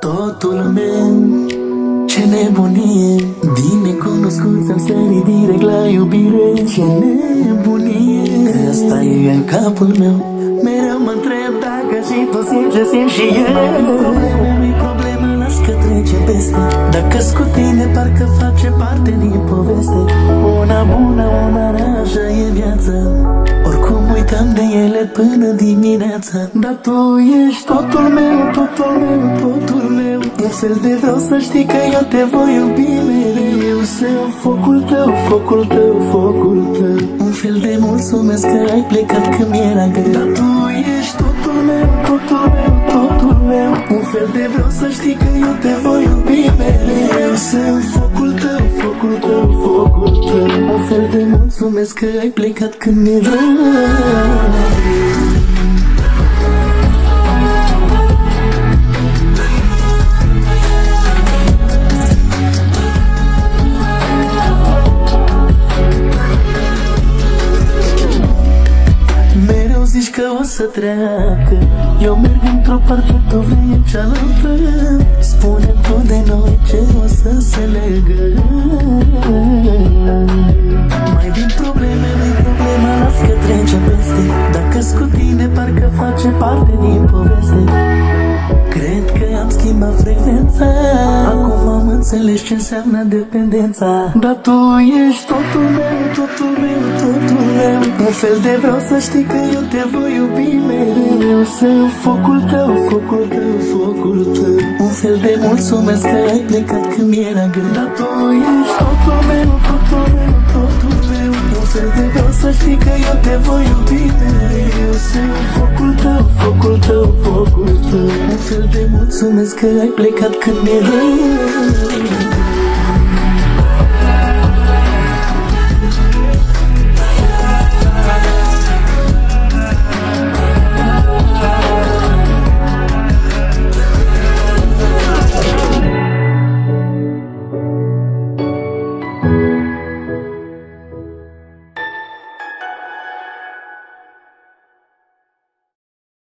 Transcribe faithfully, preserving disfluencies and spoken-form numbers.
totul meu, ce nebunie. Din necunoscut să-mi sări direct la iubire. Ce nebunie, că asta e în capul meu. Mereu mă întreb dacă și tu simți ce simt și eu. Probleme, nu-i problemă, las că trece peste. Dacă-s cu tine, parcă face parte din poveste. Una bună, una rea, așa e viața. Oricum uităm de ele până dimineața. Dar tu ești totul meu, totul meu, totul meu. Un fel de vreau să știi că eu te voi iubi mereu. Eu sunt focul tău, focul tău, focul tău. Un fel de mulțumesc că ai plecat când mi-era greu. Dar tu ești totul meu, totul meu, totul meu. Un fel de vreau să știi că eu te voi iubi mereu. Eu sunt focul tău, focul tău, focul tău. Un fel de mulțumesc că ai plecat când mi-era că o să treacă. Eu merg într-o parte, tu vrei în cealaltă. Spune tu de noi ce o să se legă. Mai vin probleme, nu-i problema, las că trece peste. Dacă-s cu tine, parcă face parte din poveste. Cred că am schimbat frecvența. Acum am înțeles ce înseamnă dependența. Dar tu ești totul meu, totul meu, totul meu. Un fel de vreau să știi că eu te voi iubi mereu. Eu sunt focul tău, focul tău, focul tău. Un fel de mulțumesc că ai plecat când mi-era greu. Dar tu ești totul meu, totul meu, totul meu. Un fel de vreau să știi că eu te voi iubi mereu. Eu sunt focul tău, focul tău, focul tău. Un fel de mulțumesc că ai plecat când mi-era greu.